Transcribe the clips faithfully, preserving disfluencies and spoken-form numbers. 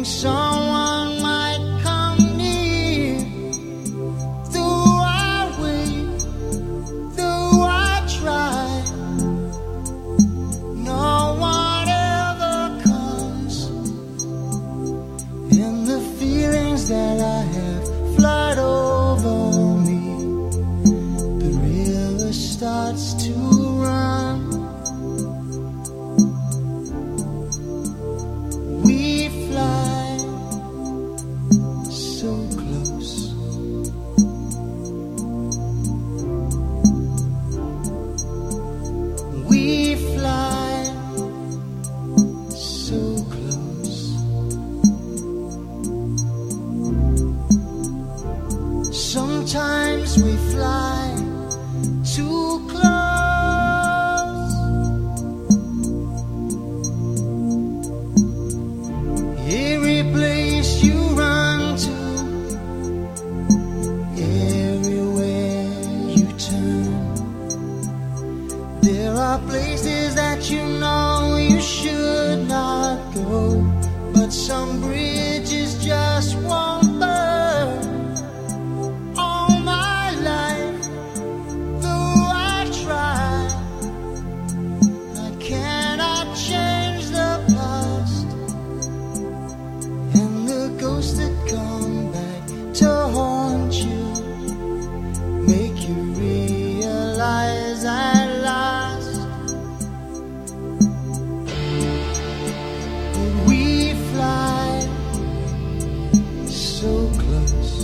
someone might come near. Though I wait, though I try, no one ever comes. And the feelings that I have flood over me. The river starts to run. We fly so close. We fly so close. Sometimes we fly too close. Every place you run to, everywhere you turn, there are places that you know you should not go, but some bridges just won't burn. All my life, though I try, I cannot change the past. And the ghosts that come back to haunt you make you realize at last that we fly so close.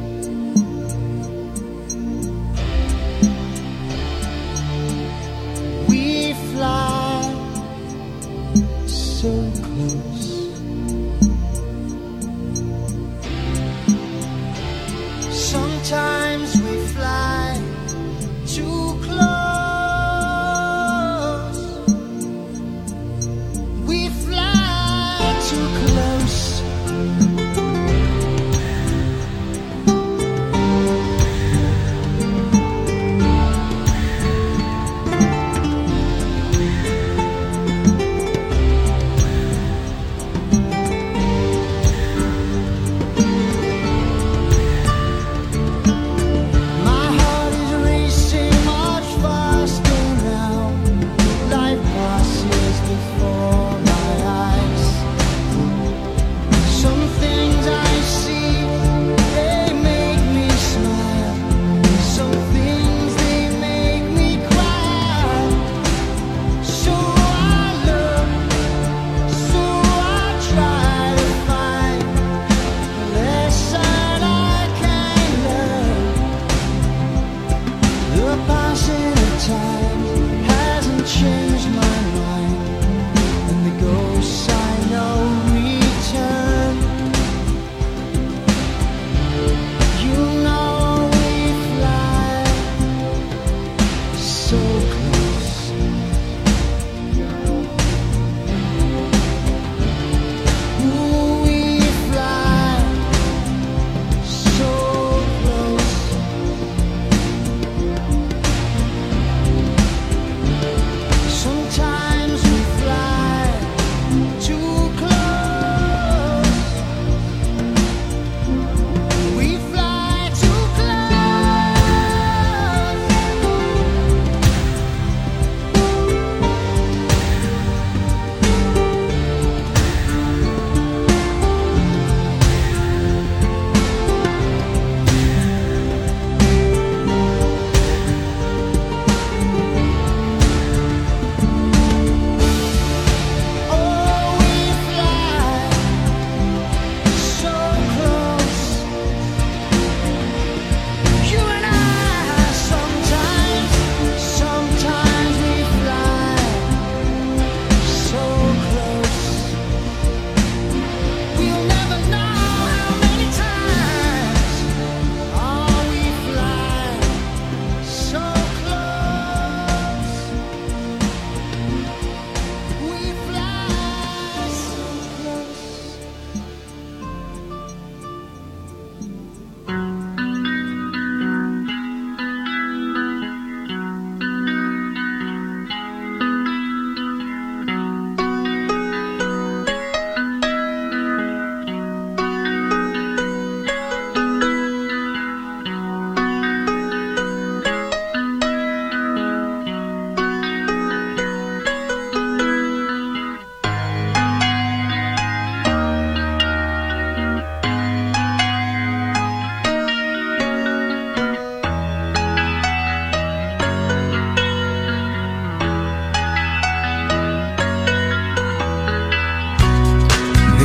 We fly so close. Sometimes we fly too close. We fly too close.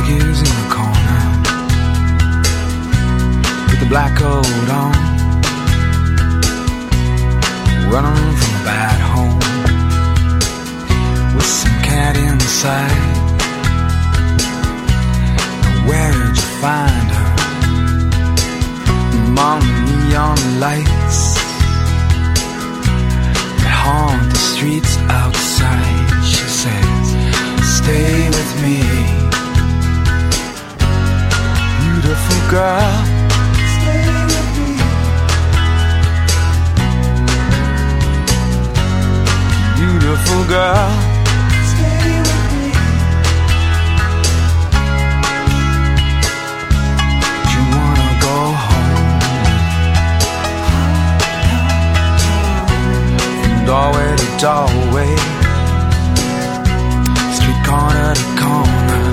figures in the corner with the black coat on, running from a bad home with some cat inside. Where'd you find her? Among neon lights that haunt the streets outside. She says, stay with me, beautiful girl. Stay with me, beautiful girl. Stay with me. Do you wanna go home? From doorway to doorway, street corner to corner,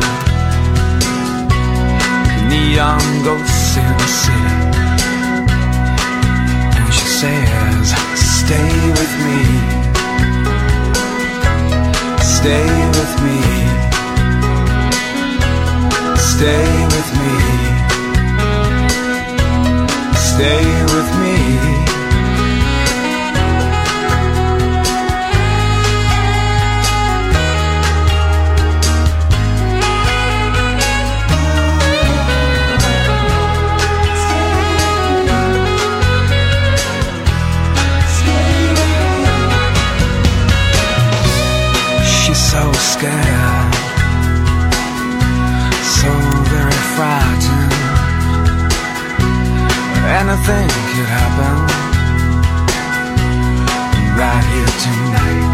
neon ghosts in the city. And she says, stay with me, stay with me, stay with me, stay with me. So scared, so very frightened. Anything could happen right here tonight.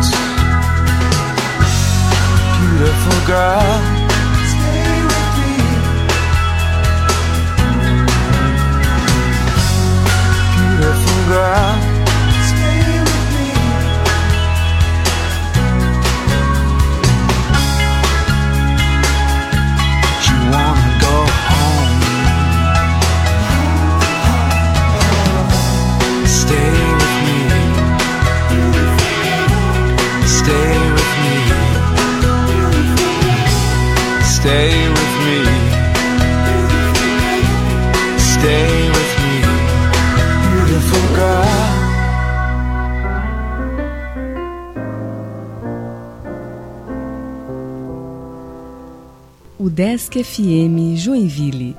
Beautiful girl, stay with me. Beautiful girl, stay with me. Wanna go home? Stay with me, stay with me, stay with me, stay with me, beautiful girl. Udesc F M Joinville.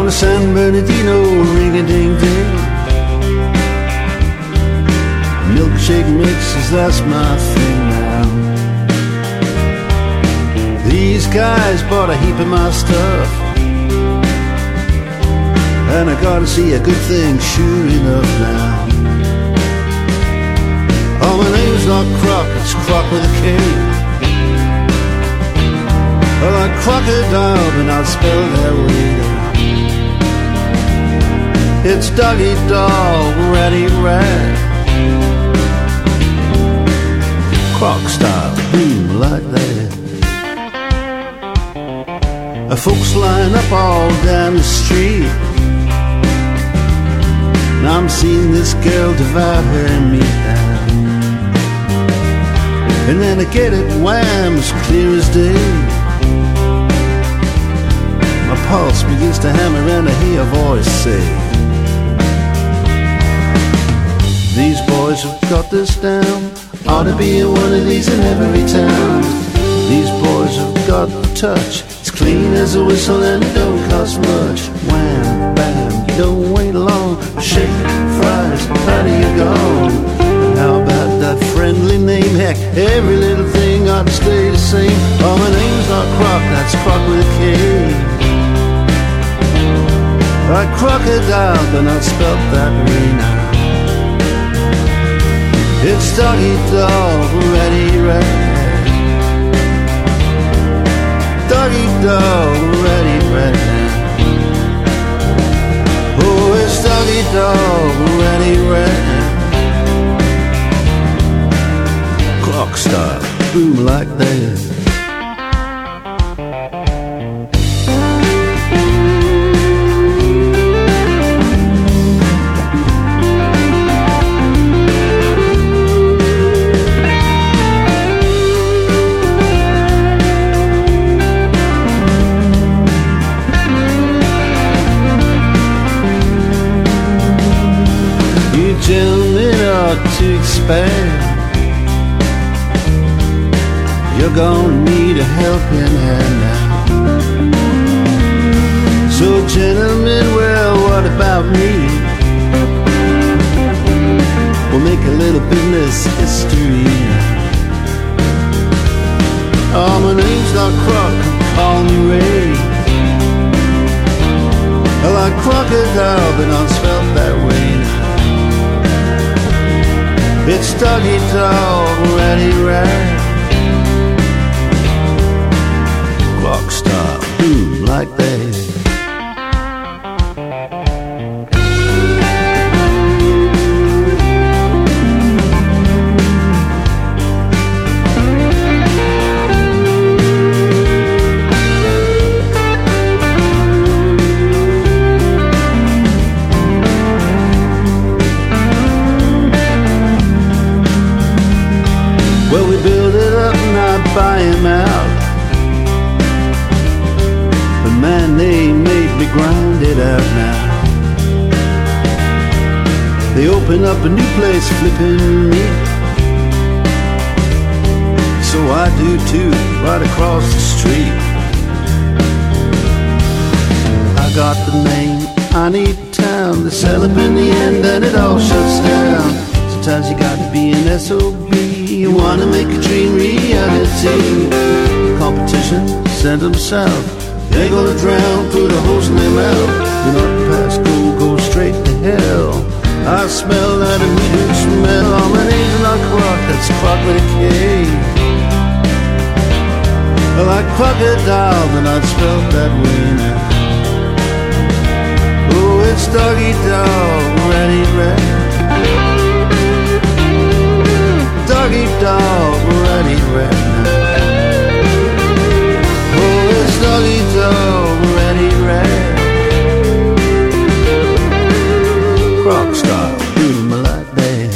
a San Bernardino ring-a-ding-ding. Milkshake mixes, that's my thing now. These guys bought a heap of my stuff, and I gotta see a good thing sure enough now. Oh, my name's not Croc, it's Croc with a K. Well, like crocodile, but not spelled that way now. It's doggy dog, ratty rat. Croc style, boom, like that. Uh, folks line up all down the street. Now I'm seeing this girl devour her meat now. And then I get it wham, as clear as day. My pulse begins to hammer and I hear a voice say, these boys have got this down. Ought to be one of these in every town. These boys have got the touch. It's clean as a whistle and it don't cost much. Wham, bam, you don't wait long. Shake, fries, how do you go? And how about that friendly name? Heck, every little thing ought to stay the same. Oh, my name's not Croc, that's Croc with a K. Like crocodile, but not spelt that way now. It's doggy dog, ratty rat. Doggy dog, ratty rat. Oh, it's doggy dog, ratty rat. Clock style, boom like that. Gentlemen ought to expand. You're gonna need a helping hand now. So gentlemen, well, what about me? We'll make a little business history now. Oh, my name's not Croc, call me Ray. I like crocodile, but not spelled that way now. It's doggy dog, ratty rat. Clock stop, boom, like that. Well, we build it up and I buy him out. But man, they made me grind it out now. They open up a new place flipping meat. So I do too, right across the street. I got the name, I need town. They sell up in the end and it all shuts down. Sometimes you got to be an S O B. You wanna make a dream reality. Competition, send them south. They're gonna drown, put a hose in their mouth. Do not pass go, go straight to hell. I smell that immediate smell. Oh, my name's not Croc, that's Croc with a K. I like crocodile, but not spelled that way now. Oh, it's doggy dog, ratty rat. Doggy dog, ratty rat now. Oh, it's doggy dog, ratty rat. Croc style, boom like that.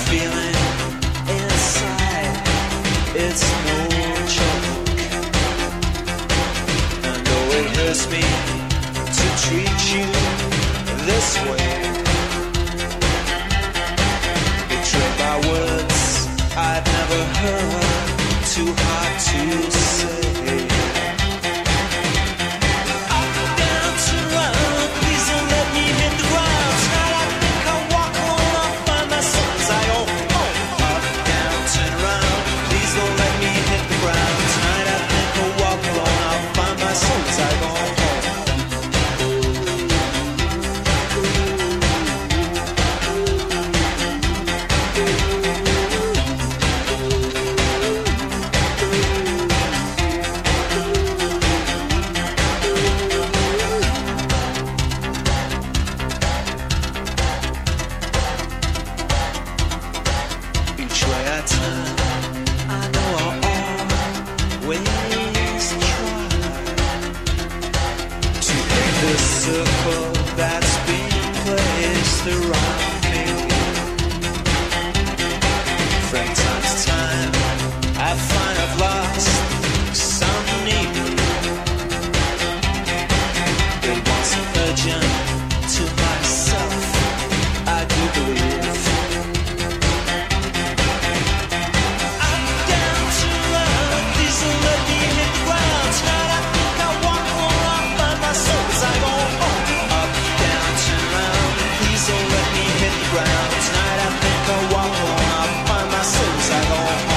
feeling inside, it's no joke. I know it hurts me to treat you this way, betrayed by words I'd never heard, too hard to say. Up, down, turn around, please don't let me hit the ground. Tonight I think I'll walk alone, I'll find my soul as I go home. Up, down, turn around, please don't let me hit the ground. Tonight I think I'll walk alone, I'll find my soul as I go home. Circle that's been placed around me. From time to time, I find I've lost some need. It wants an urgent to myself, I do believe. I'm down to run, please don't let me hit the ground. Tonight I think I'll walk alone, I'll find my soul as I go home. Up, down, turn around, please don't let me hit the ground. Tonight I think I'll walk alone, I'll find my soul as I go home.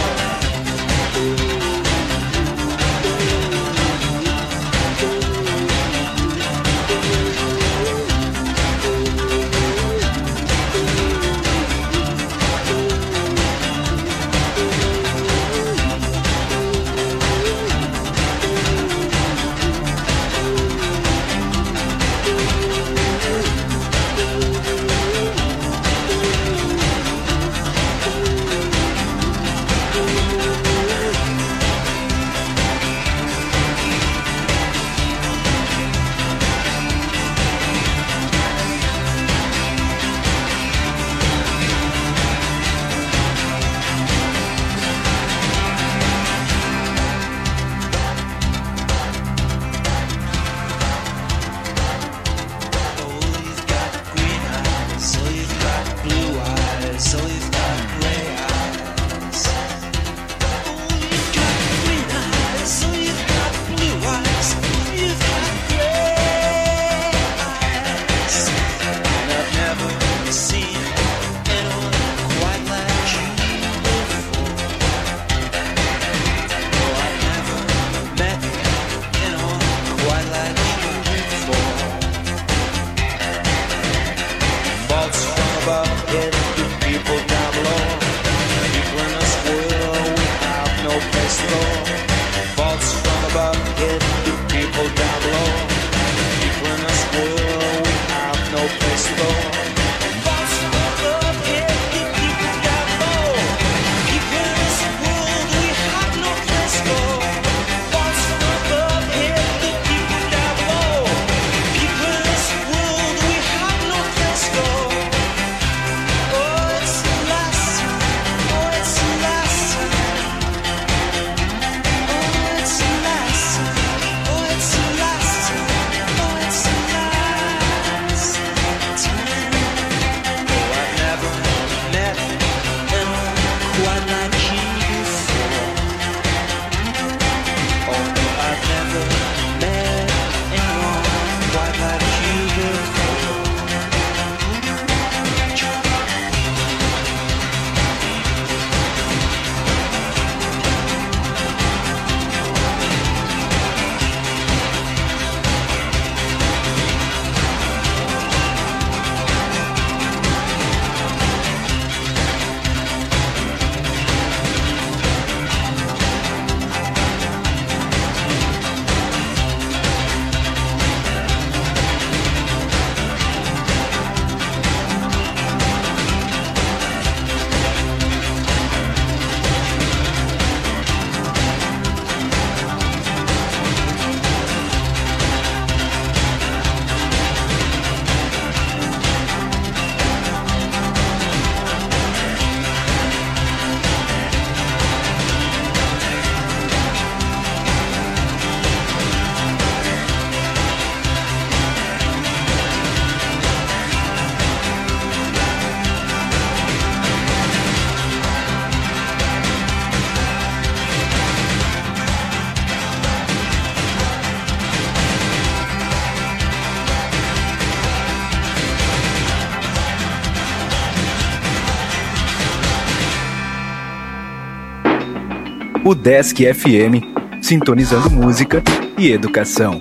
o Desk F M, sintonizando música e educação.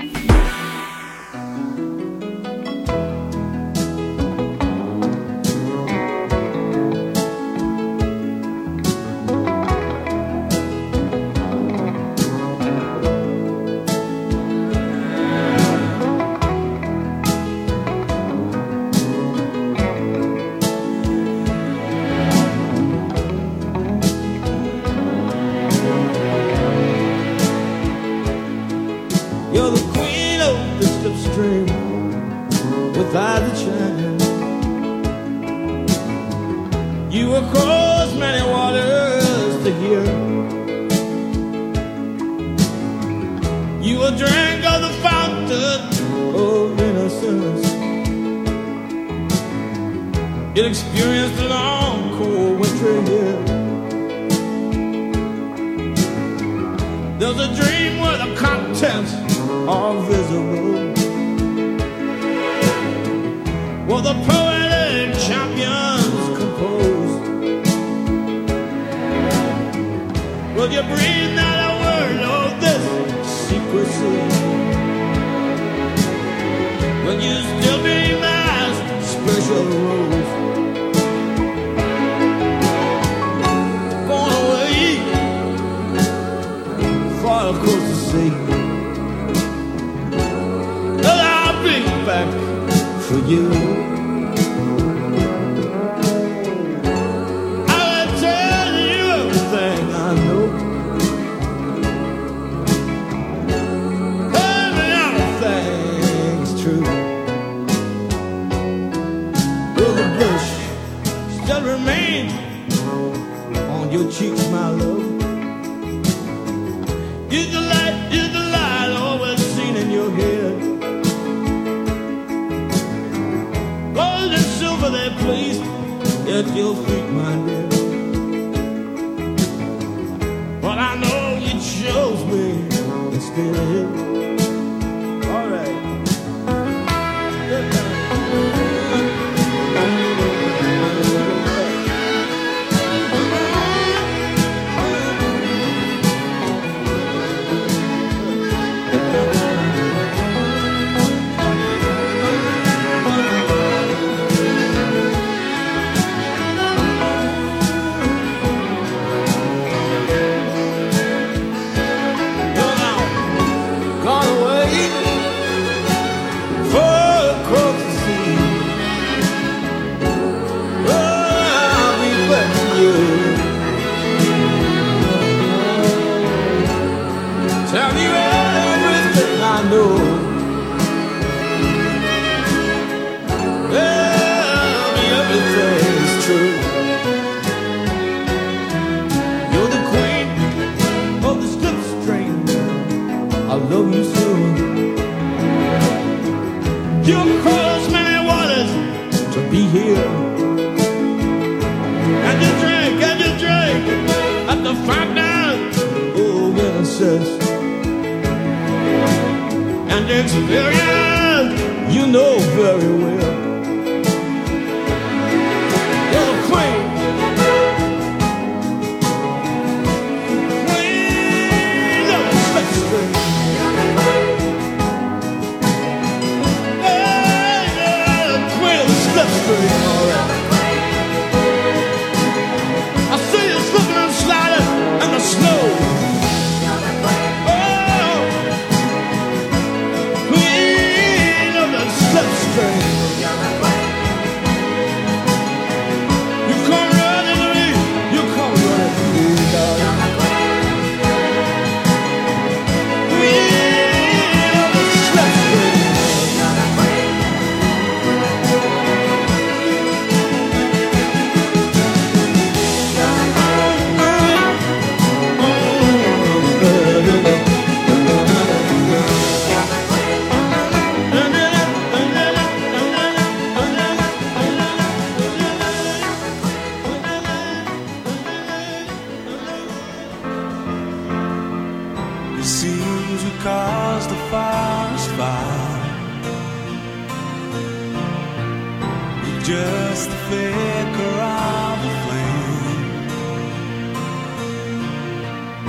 just the flicker of a flame.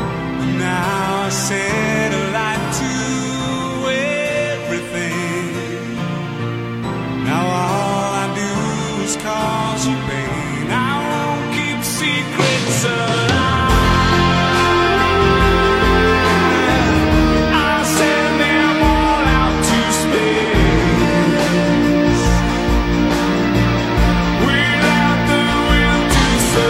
satellite to everything. Now all I do is cause you pain. I won't keep secrets alive. I'll send them all out to space without the will to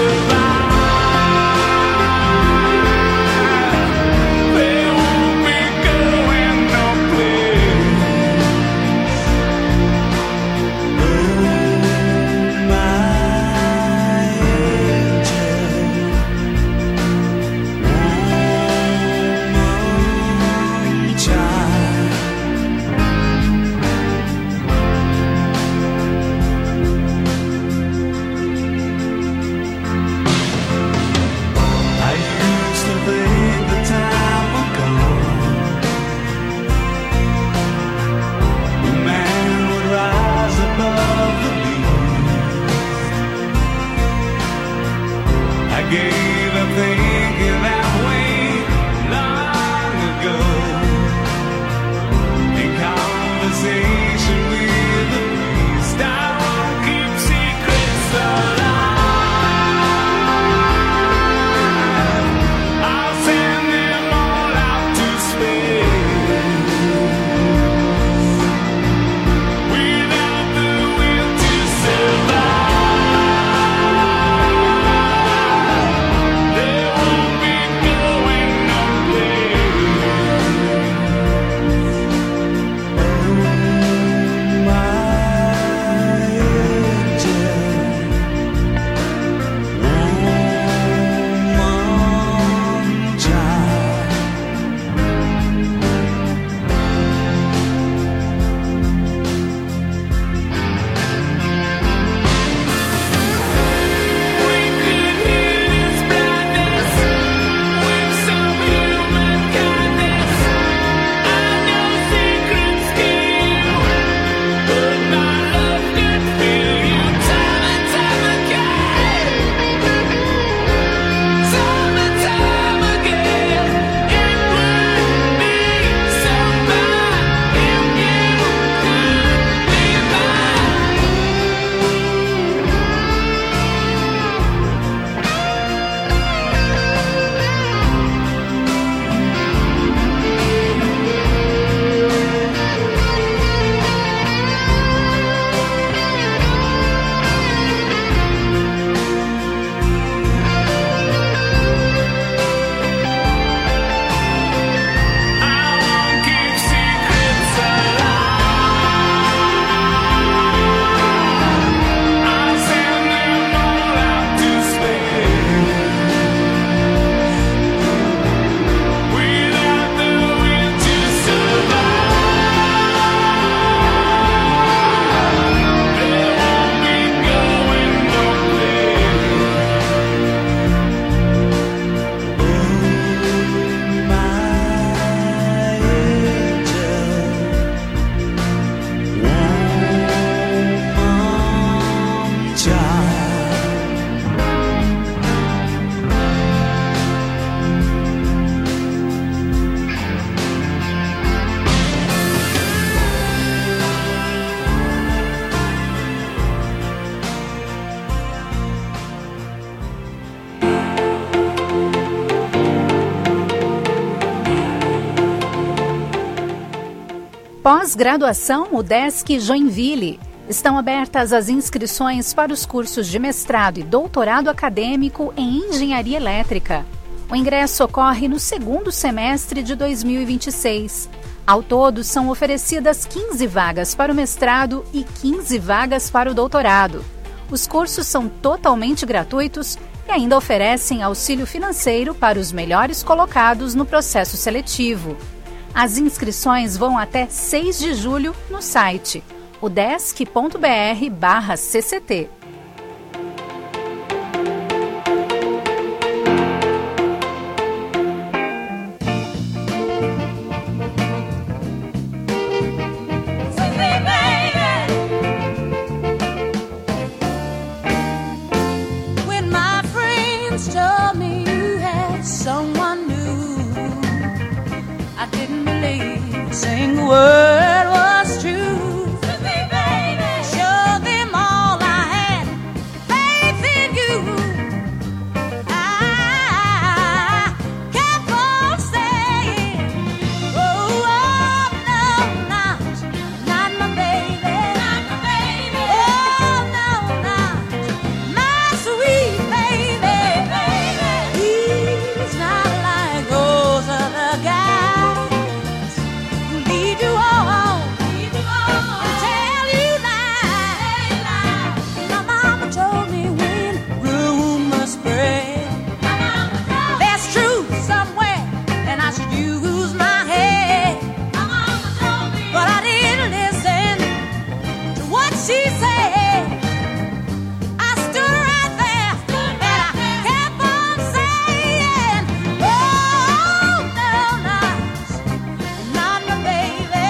survive. They won't be going no place. Oh, my angel, woman child. I used to think the time would come, the man would rise above the beast. I gave up thinking that way long ago. In conversation with the priest, I won't keep secrets alive. I'll send them all out to space without the will to survive. They won't be going no place. Oh, my angel, woman child. We could heal this blindness with some human kindness. I know secrets kill, but my love could fill you time and time again. Time and time again. It would be so fine if you could be mine. I won't keep secrets alive. I'll send them all out to space without the will to survive. They won't be going no place. Oh, my angel, woman child. Pós-graduação UDESC Joinville. Estão abertas as inscrições para os cursos de mestrado e doutorado acadêmico em engenharia elétrica. O ingresso ocorre no segundo semestre de dois mil e vinte e seis. Ao todo, são oferecidas quinze vagas para o mestrado e quinze vagas para o doutorado. Os cursos são totalmente gratuitos e ainda oferecem auxílio financeiro para os melhores colocados no processo seletivo. As inscrições vão até seis de julho no site udesc.br barra cct. When my friends told me you had someone new, single word was true. To me, baby. Showed them all I had faith in you. I kept on saying, oh, oh, no, not, not my baby. Not my baby. Oh, no, not my sweet baby. He's not like those other guys who lead you on, tell you lies. My mama told me when rumors spread, there's truth somewhere, and I should use my head. But I didn't listen to what she said. I stood right there and I kept on saying, oh, no, not, not my baby.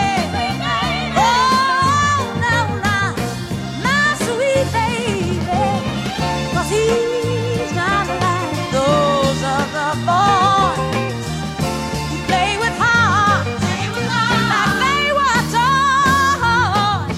Oh, no, not my sweet baby. 'Cause he's not like those other boys who play with hearts like they were toys.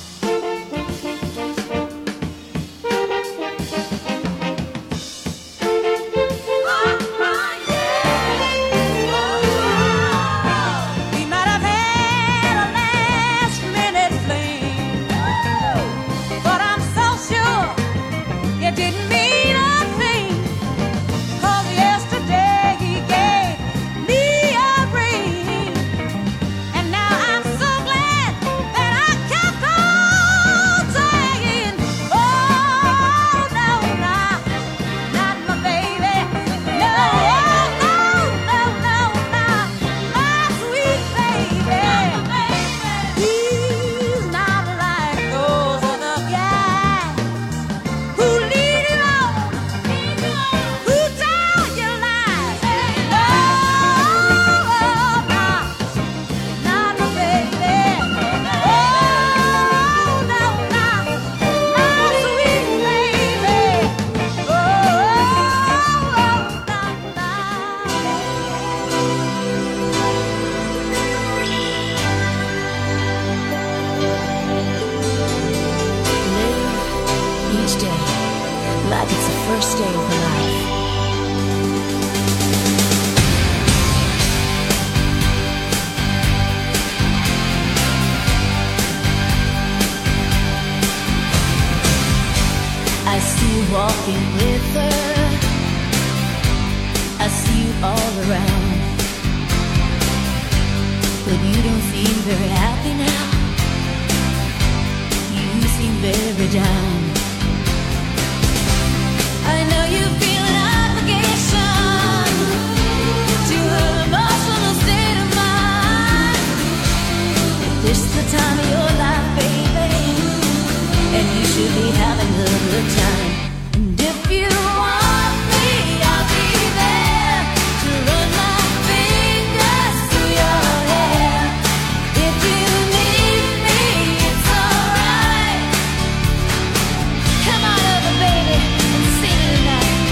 We might have had a last minute fling, but I'm so sure it didn't mean a thing. 'Cause yesterday he gave me a ring, and now I'm so glad that I kept on saying, oh, no, not, not my baby. No, no, no, no, not my sweet baby. He's not like those other guys who lead you on, who tell you lies. Oh, not, not my baby. Oh, no, not my sweet baby. Oh, not, not. Live each day like it's the first day of your life. I see you walking with her. I see you all around. But you don't seem very happy now. You seem very down. I know you feel an obligation to her emotional state of mind. This is the time of your life, baby, and you should be having a good time. And if you want me, I'll be there to run my fingers through your hair. If you need me, it's alright. Come on over, baby, and sing it tonight.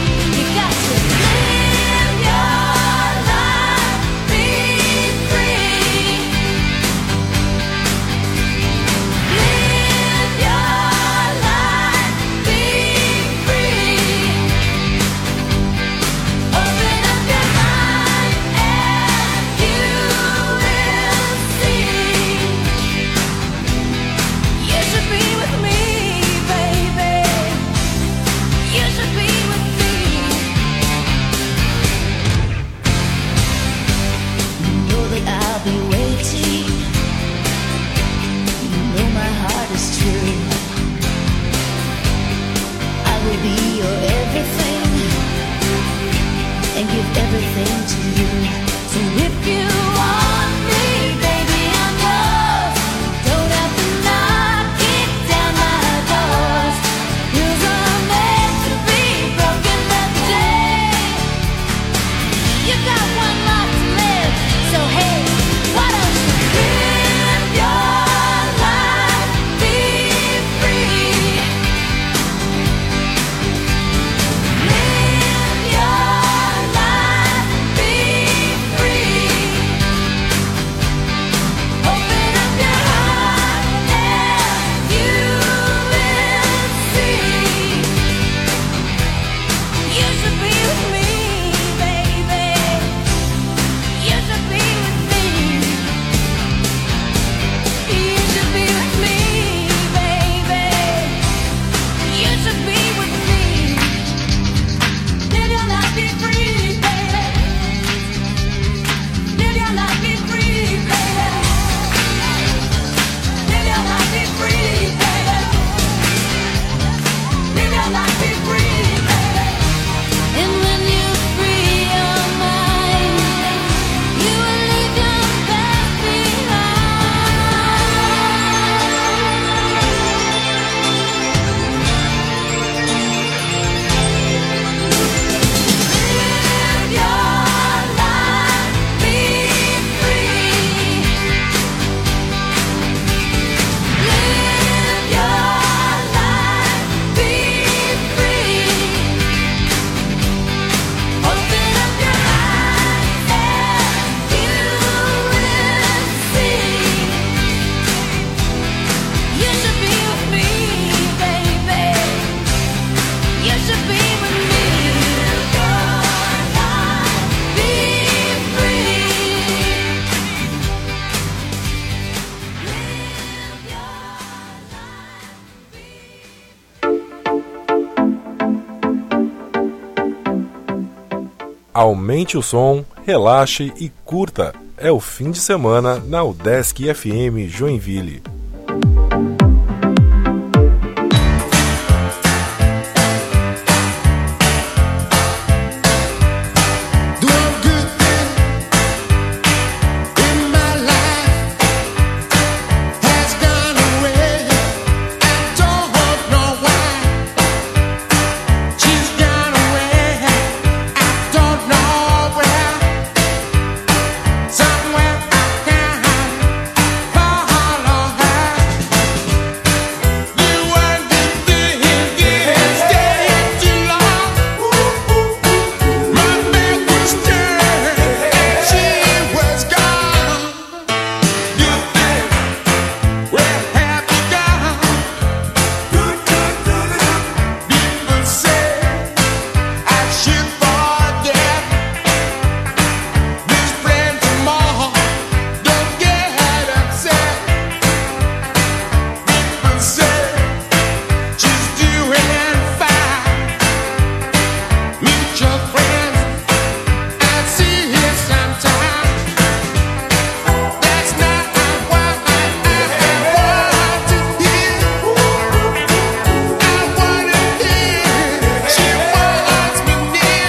Aumente o som, relaxe e curta. É o fim de semana na Udesc F M Joinville. She wants me near.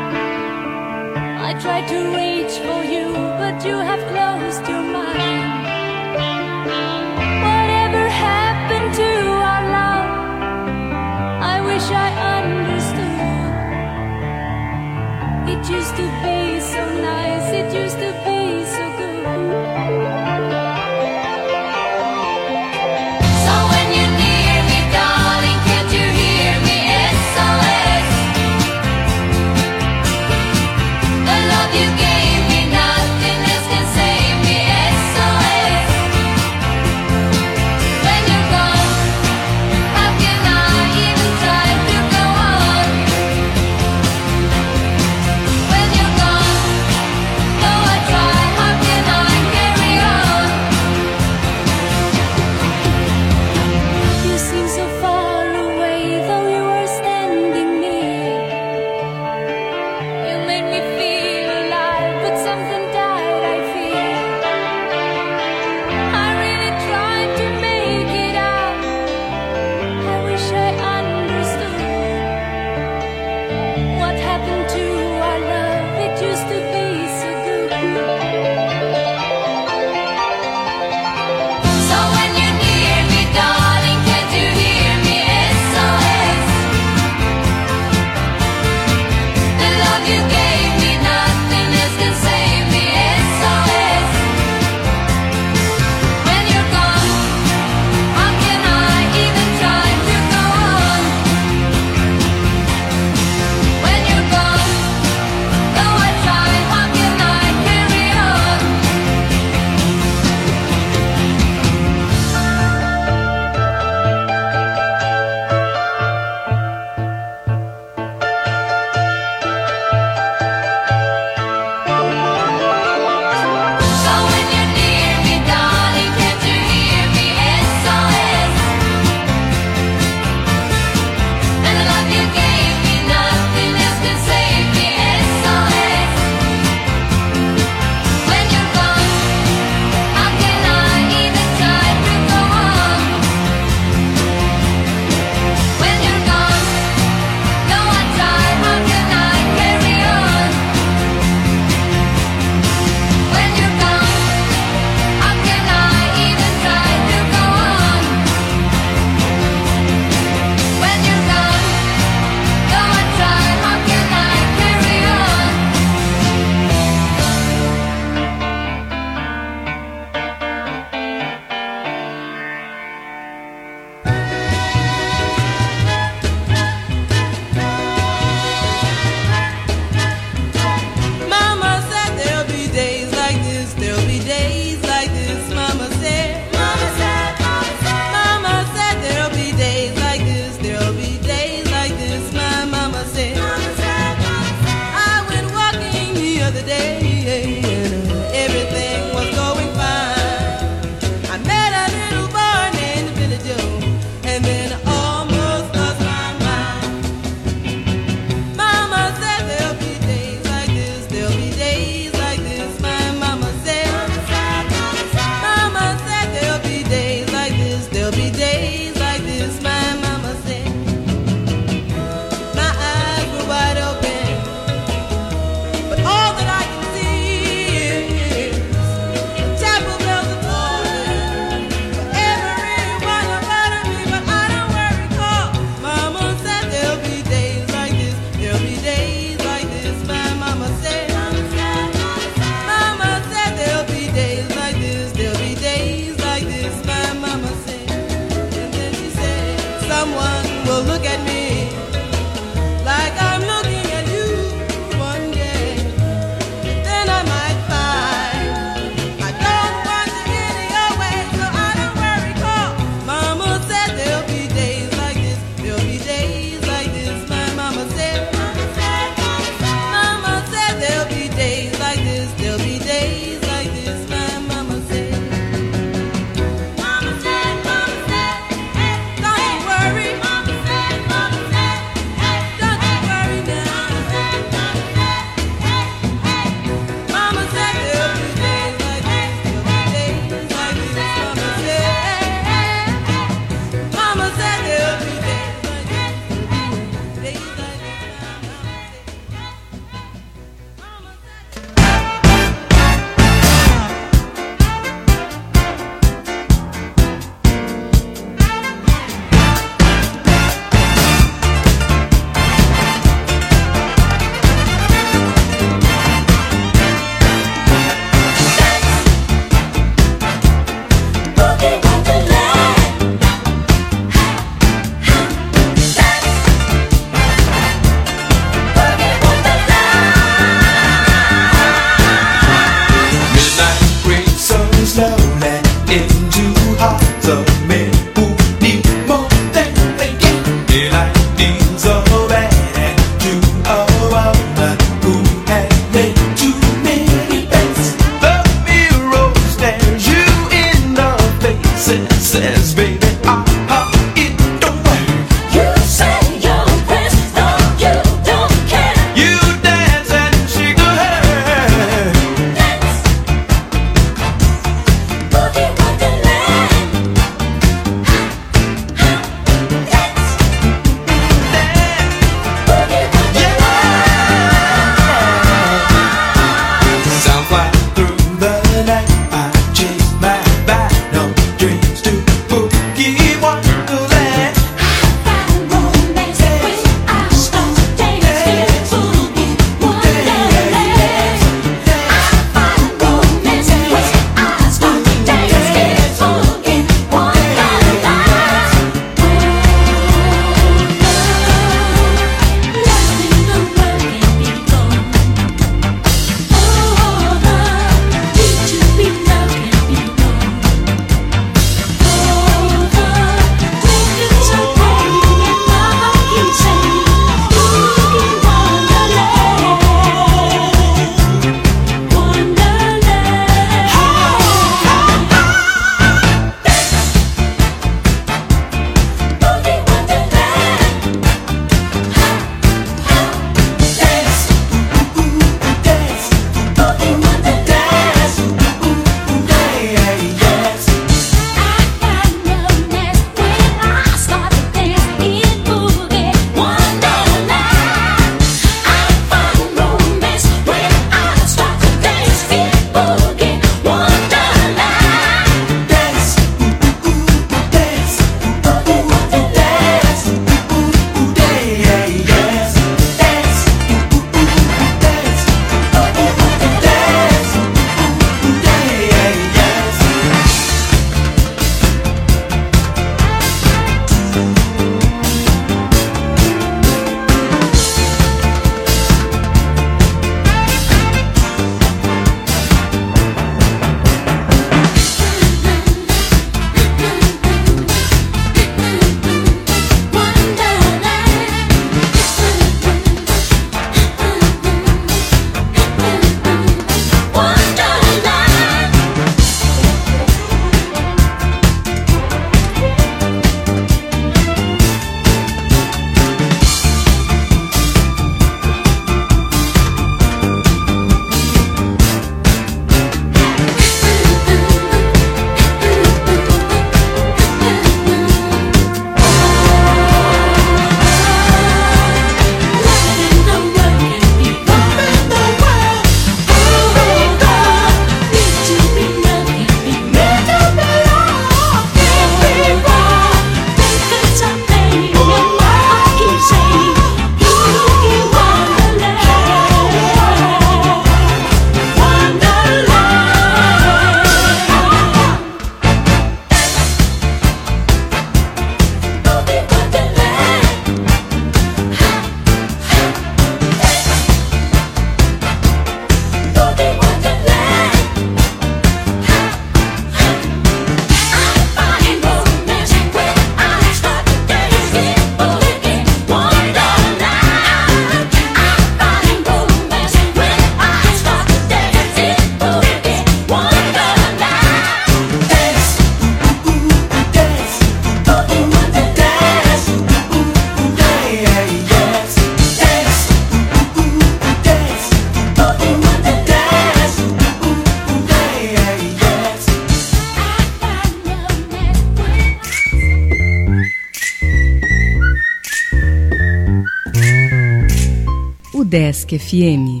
Udesc F M.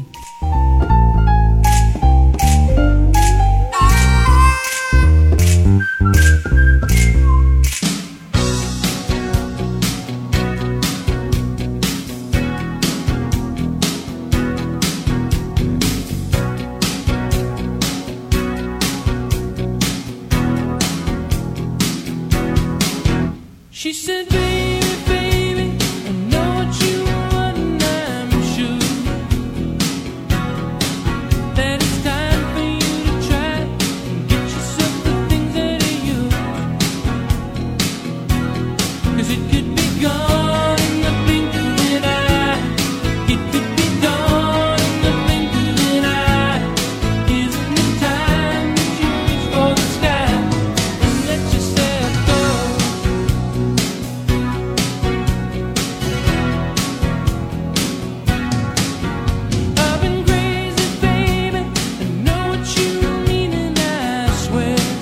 She said, baby,